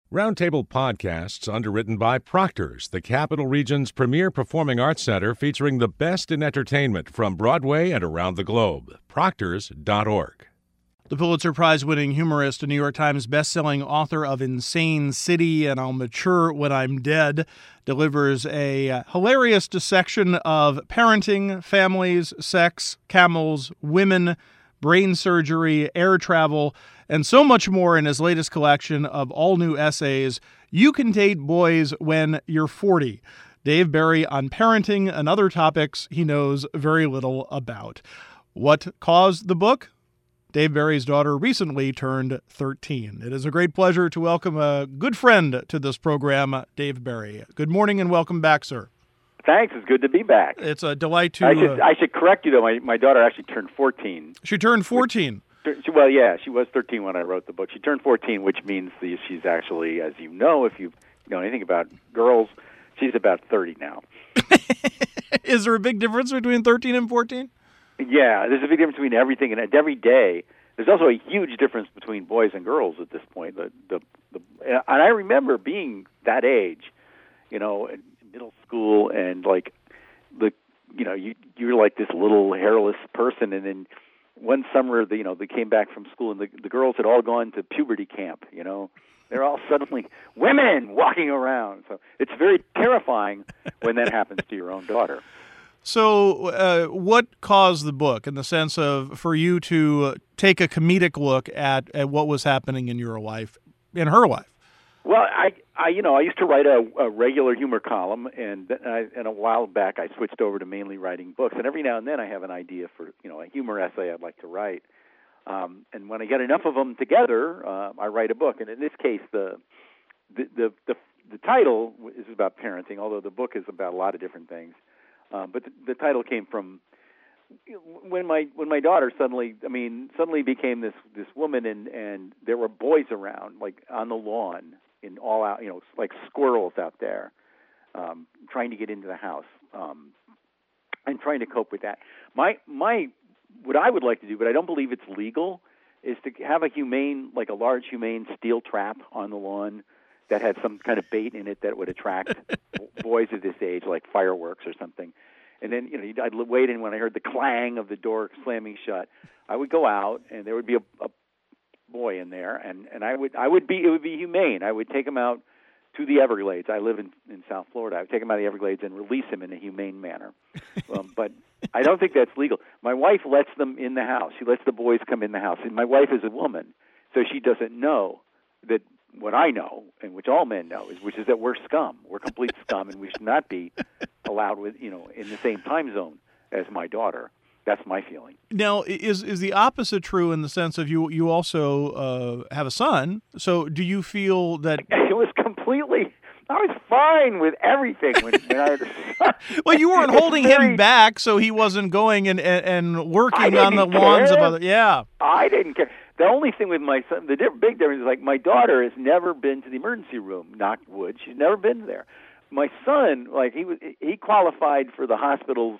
Roundtable Podcasts, underwritten by Proctor's, the Capital Region's premier performing arts center featuring the best in entertainment from Broadway and around the globe. Proctors.org. The Pulitzer Prize-winning humorist and New York Times bestselling author of Insane City and I'll Mature When I'm Dead delivers a hilarious dissection of parenting, families, sex, camels, women, brain surgery, air travel, and so much more in his latest collection of all-new essays, You Can Date Boys When You're 40. Dave Barry on parenting and other topics he knows very little about. What caused the book? Dave Barry's daughter recently turned 13. It is a great pleasure to welcome a good friend to this program, Dave Barry. Good morning and welcome back, sir. Thanks. It's good to be back. It's a delight to... I should correct you, though. My daughter actually turned 14. She turned 14. She was 13 when I wrote the book. She turned 14, which means she's actually, as you know, if you know anything about girls, she's about 30 now. Is there a big difference between 13 and 14? Yeah, there's a big difference between everything and every day. There's also a huge difference between boys and girls at this point. And I remember being that age, in middle school, and you're like this little hairless person, and then one summer, they came back from school, and the girls had all gone to puberty camp. They're all suddenly women walking around. So it's very terrifying when that happens to your own daughter. So what caused the book in the sense of for you to take a comedic look at what was happening in your life, in her life? Well, I used to write a regular humor column, and a while back I switched over to mainly writing books. And every now and then I have an idea for a humor essay I'd like to write. And when I get enough of them together, I write a book. And in this case, the title is about parenting, although the book is about a lot of different things. But the title came from when my daughter suddenly became this woman, and there were boys around, like on the lawn, in all out, like squirrels out there, trying to get into the house, and trying to cope with that. What I would like to do, but I don't believe it's legal, is to have a large humane steel trap on the lawn that had some kind of bait in it that would attract boys of this age, like fireworks or something. And then, I'd wait, and when I heard the clang of the door slamming shut, I would go out, and there would be a boy in there, and it would be humane. I would take him out to the Everglades. I live in South Florida. I would take him out of the Everglades and release him in a humane manner. But I don't think that's legal. My wife lets them in the house. She lets the boys come in the house. And my wife is a woman, so she doesn't know that what I know, and which all men know, which is that we're scum. We're complete scum, and we should not be allowed in the same time zone as my daughter. That's my feeling. Now, is the opposite true in the sense of you also have a son? So do you feel that... It was completely... I was fine with everything when I had a son. Well, you weren't holding him back, so he wasn't going and working on the lawns of other... Yeah. I didn't care. The only thing with my son, the big difference is, my daughter has never been to the emergency room, knock wood. She's never been there. My son, he qualified for the hospital's,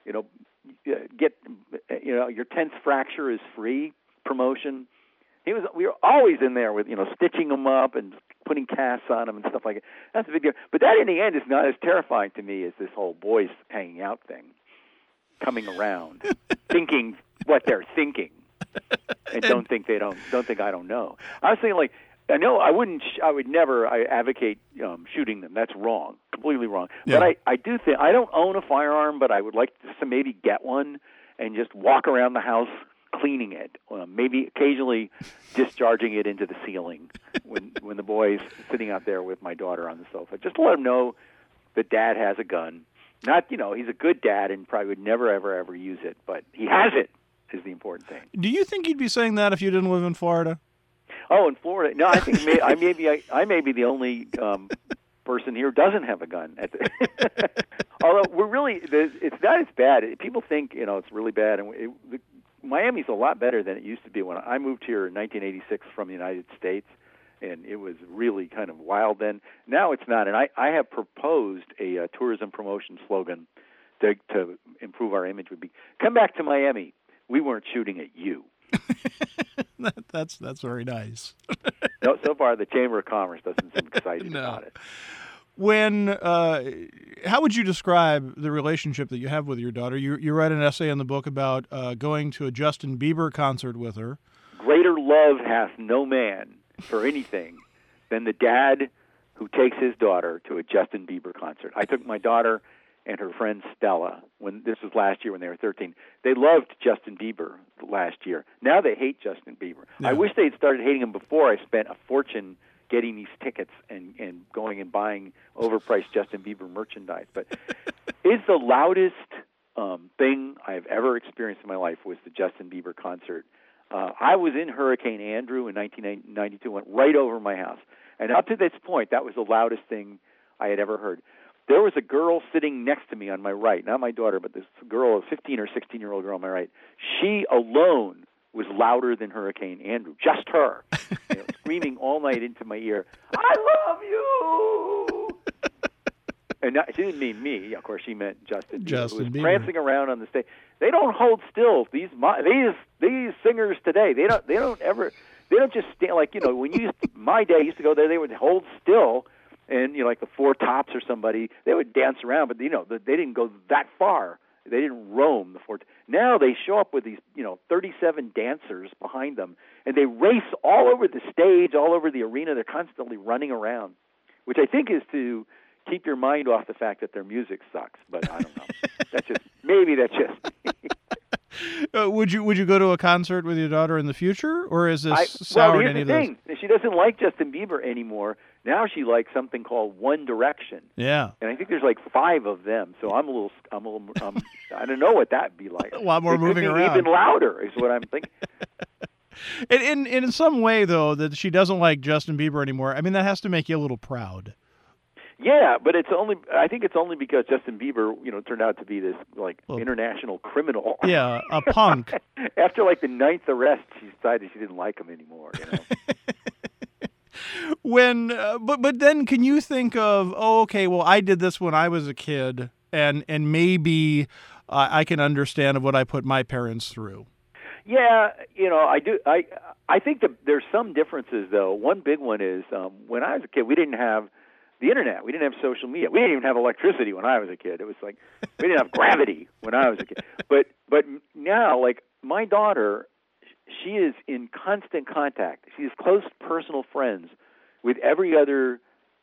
get, your 10th fracture is free promotion. We were always in there with, stitching him up and putting casts on him and stuff like that. That's a big deal. But that in the end is not as terrifying to me as this whole boys hanging out thing, coming around, thinking what they're thinking, and don't think I don't know. I was thinking, I know I would never advocate shooting them. That's wrong, completely wrong. Yeah. But I do think, I don't own a firearm, but I would like to maybe get one and just walk around the house cleaning it, maybe occasionally discharging it into the ceiling when the boy's sitting out there with my daughter on the sofa. Just to let him know that Dad has a gun. Not, he's a good dad and probably would never, ever, ever use it, but he has it is the important thing. Do you think you'd be saying that if you didn't live in Florida? Oh, in Florida? No, I think I may be the only person here who doesn't have a gun. Although it's not as bad. People think it's really bad, and Miami's a lot better than it used to be. When I moved here in 1986 from the United States, and it was really kind of wild then. Now it's not, and I have proposed a tourism promotion slogan to improve our image would be, come back to Miami. We weren't shooting at you. That's very nice. No, so far the Chamber of Commerce doesn't seem excited about it. When, how would you describe the relationship that you have with your daughter? You write an essay in the book about going to a Justin Bieber concert with her. Greater love hath no man for anything than the dad who takes his daughter to a Justin Bieber concert. I took my daughter and her friend Stella, when this was last year when they were 13. They loved Justin Bieber last year. Now they hate Justin Bieber. Yeah. I wish they'd started hating him before I spent a fortune getting these tickets and going and buying overpriced Justin Bieber merchandise. But it's the loudest thing I've ever experienced in my life was the Justin Bieber concert. I was in Hurricane Andrew in 1992, went right over my house. And up to this point, that was the loudest thing I had ever heard. There was a girl sitting next to me on my right, not my daughter, but this girl, a 15 or 16-year-old girl on my right. She alone was louder than Hurricane Andrew, just her, screaming all night into my ear, "I love you!" And she didn't mean me, of course. She meant Justin Bieber, who was prancing around on the stage. They don't hold still. These singers today, they don't just stand like when my day used to go there, they would hold still. And like the Four Tops or somebody, they would dance around, but they didn't go that far. They didn't roam the Four. Now they show up with these 37 dancers behind them, and they race all over the stage, all over the arena. They're constantly running around, which I think is to keep your mind off the fact that their music sucks. But I don't know. That's just me. Would you go to a concert with your daughter in the future, or is this soured any of those? Here's the thing: she doesn't like Justin Bieber anymore. Now she likes something called One Direction. Yeah, and I think there's like 5 of them. So I'm a little. I don't know what that'd be like. A lot more moving around. Even louder is what I'm thinking. In some way, though, that she doesn't like Justin Bieber anymore. I mean, that has to make you a little proud. Yeah, but I think it's only because Justin Bieber, turned out to be this international criminal. Yeah, a punk. After the 9th arrest, she decided she didn't like him anymore. When, but then can you think of, I did this when I was a kid, and maybe I can understand of what I put my parents through. Yeah, I do. I think that there's some differences though. One big one is when I was a kid, we didn't have the internet. We didn't have social media. We didn't even have electricity when I was a kid. It was like we didn't have gravity when I was a kid. But now, my daughter, she is in constant contact. She has close personal friends with every other,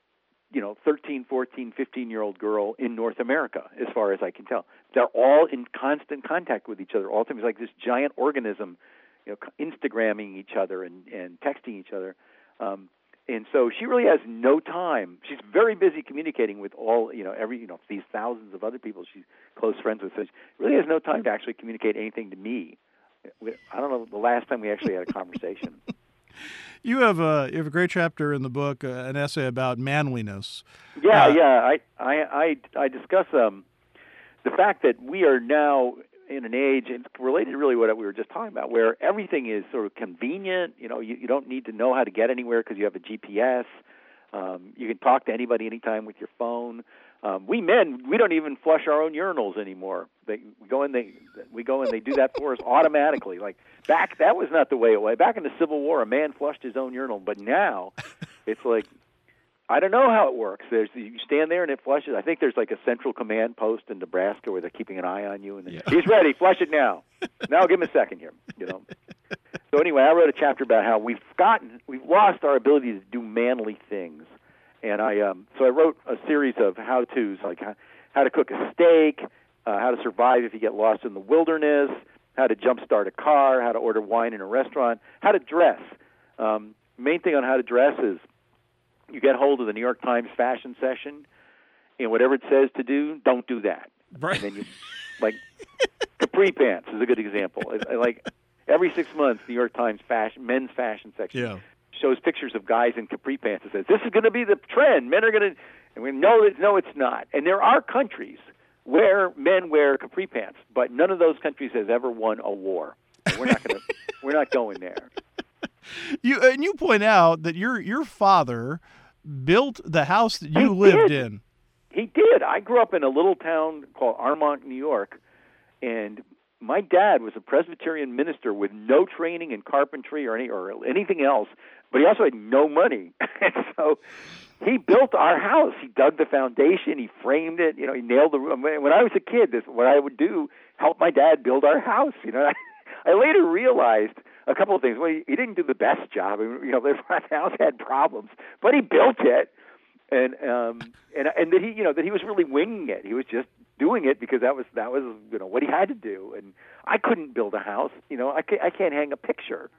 13, 14, 15-year-old girl in North America, as far as I can tell. They're all in constant contact with each other all the time. It's like this giant organism, Instagramming each other and texting each other. And so she really has no time. She's very busy communicating with all, these thousands of other people she's close friends with. So she really has no time to actually communicate anything to me. I don't know the last time we actually had a conversation. You have a great chapter in the book, an essay about manliness. Yeah. I discuss the fact that we are now in an age, and it's related to really what we were just talking about, where everything is sort of convenient. You don't need to know how to get anywhere because you have a GPS. You can talk to anybody anytime with your phone. We men, we don't even flush our own urinals anymore. We go and they do that for us automatically. That was not the way it was. Back in the Civil War, a man flushed his own urinal, but now it's like, I don't know how it works. You stand there and it flushes. I think there's a central command post in Nebraska where they're keeping an eye on you. And he's ready. Flush it now. Now give him a second here. So anyway, I wrote a chapter about how we've lost our ability to do manly things. And I wrote a series of how-tos, like how to cook a steak, how to survive if you get lost in the wilderness, how to jumpstart a car, how to order wine in a restaurant, how to dress. Main thing on how to dress is you get hold of the New York Times fashion session, and whatever it says to do, don't do that. Right. And then capri pants is a good example. Every 6 months, New York Times men's fashion section shows pictures of guys in capri pants and says, this is going to be the trend. Men are going to, and we know that, no, it's not. And there are countries where men wear capri pants, but none of those countries has ever won a war. And we're not going there. You point out that your father built the house that you lived in. He did. I grew up in a little town called Armonk, New York, and my dad was a Presbyterian minister with no training in carpentry or anything else, but he also had no money. And so he built our house. He dug the foundation. He framed it. He nailed the roof. When I was a kid, this what I would do, help my dad build our house. I later realized a couple of things. Well, he didn't do the best job. The house had problems, but he built it, and that he was really winging it. He was just doing it because that was what he had to do. And I couldn't build a house. I can't hang a picture.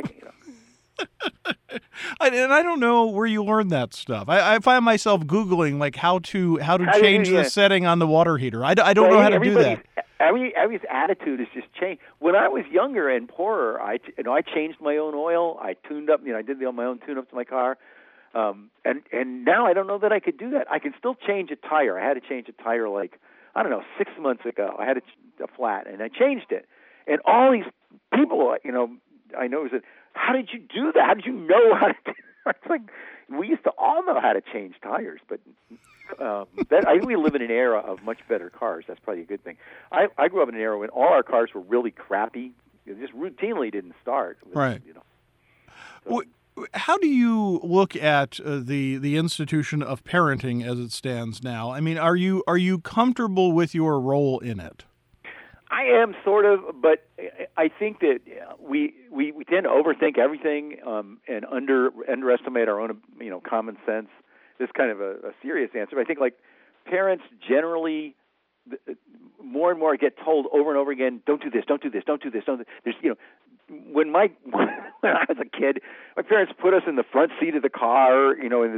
And I don't know where you learned that stuff. I find myself Googling like how to change the setting on the water heater. I don't know how to do that. Everybody's attitude has just changed. When I was younger and poorer, I changed my own oil. I tuned up. I did my own tune-up to my car. And now I don't know that I could do that. I can still change a tire. I had to change a tire 6 months ago. I had a flat, and I changed it. And all these people, I know said, "How did you do that? How did you know how to do that?" It's like we used to all know how to change tires, but I think we live in an era of much better cars. That's probably a good thing. I grew up in an era when all our cars were really crappy. They just routinely didn't start. Right. So. How do you look at the institution of parenting as it stands now? I mean, are you comfortable with your role in it? I am sort of, but I think that we tend to overthink everything and underestimate our own common sense. This is kind of a serious answer. But I think parents generally more and more get told over and over again, don't do this, don't do this, don't do this, don't do this. There's when I was a kid, my parents put us in the front seat of the car,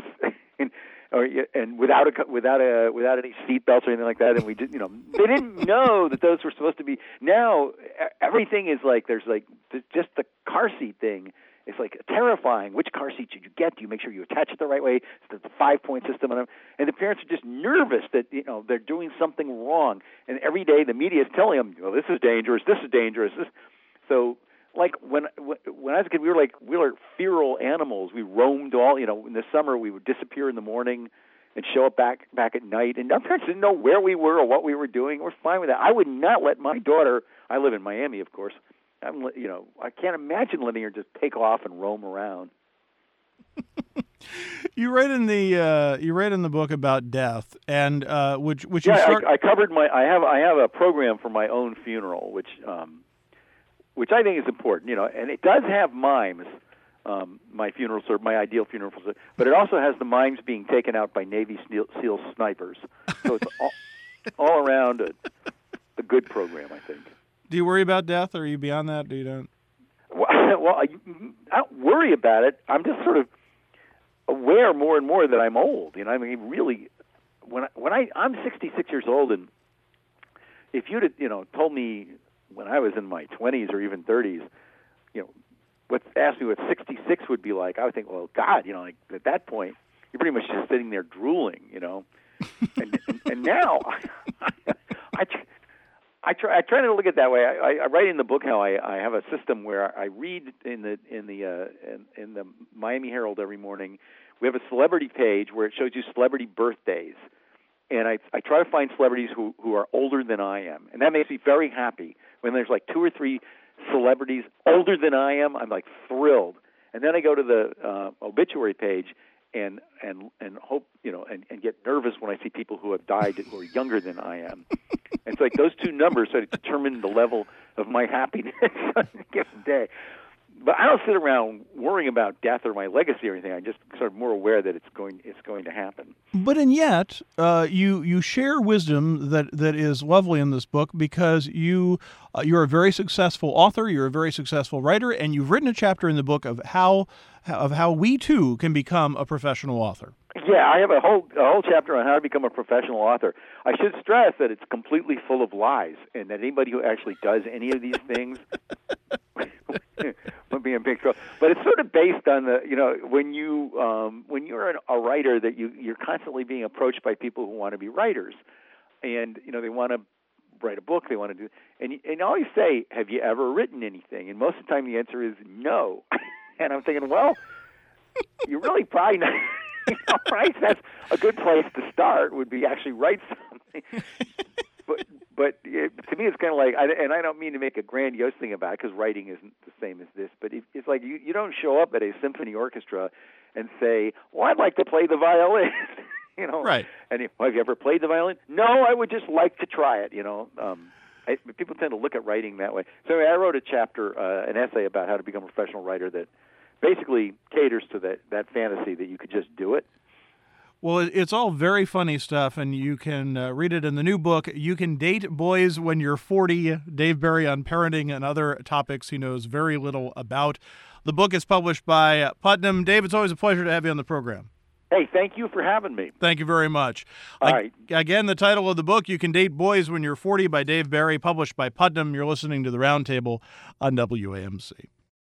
and without any seat belts or anything like that, and we did, they didn't know that those were supposed to be. Now everything is there's just the car seat thing. It's terrifying. Which car seat should you get? Do you make sure you attach it the right way? It's the 5-point system, and the parents are just nervous that they're doing something wrong. And every day the media is telling them, this is dangerous. This is dangerous. So. When I was a kid, we were feral animals. We roamed all, in the summer we would disappear in the morning and show up back at night. And our parents didn't know where we were or what we were doing. We're fine with that. I would not let my daughter, I live in Miami, of course. I can't imagine letting her just take off and roam around. You write in the book about death, and which you I covered I have a program for my own funeral, which I think is important, and it does have mimes, my funeral service, my ideal funeral service, but it also has the mimes being taken out by Navy SEAL snipers. So it's all around a good program, I think. Do you worry about death, or are you beyond that? Do you don't? Well, I don't worry about it. I'm just sort of aware more and more that I'm old. Really, I'm 66 years old, and if you'd have, told me when I was in my 20s or even 30s, asked me what 66 would be like, I would think, well, God, at that point, you're pretty much just sitting there drooling, and now I try to look at it that way. I write in the book how I have a system where I read in the Miami Herald every morning. We have a celebrity page where it shows you celebrity birthdays. And I try to find celebrities who are older than I am. And that makes me very happy. When there's 2 or 3 celebrities older than I am, I'm thrilled. And then I go to the obituary page and hope, and get nervous when I see people who have died who are younger than I am. And it's those two numbers sort of determine the level of my happiness on a given day. But I don't sit around worrying about death or my legacy or anything. I'm just sort of more aware that it's going to happen. But and yet, you share wisdom that is lovely in this book because you're a very successful author, you're a very successful writer, and you've written a chapter in the book of how we too can become a professional author. Yeah, I have a whole chapter on how to become a professional author. I should stress that it's completely full of lies, and that anybody who actually does any of these things would be in big trouble. But it's sort of based on when you're a writer, that you're constantly being approached by people who want to be writers, and they want to write a book, they want to do, and I always say, have you ever written anything? And most of the time the answer is no. And I'm thinking, well, you really probably not. Right? That's a good place to start. Would be actually write something. to me, it's kind of like, and I don't mean to make a grandiose thing about it because writing isn't the same as this, but it's like you don't show up at a symphony orchestra and say, well, I'd like to play the violin. Right. And have you ever played the violin? No, I would just like to try it. People tend to look at writing that way. So I wrote a chapter, an essay about how to become a professional writer that basically caters to that fantasy that you could just do it. Well, it's all very funny stuff, and you can read it in the new book, You Can Date Boys When You're 40, Dave Barry on parenting and other topics he knows very little about. The book is published by Putnam. Dave, it's always a pleasure to have you on the program. Hey, thank you for having me. Thank you very much. All right. Again, the title of the book, You Can Date Boys When You're 40 by Dave Barry, published by Putnam. You're listening to The Roundtable on WAMC.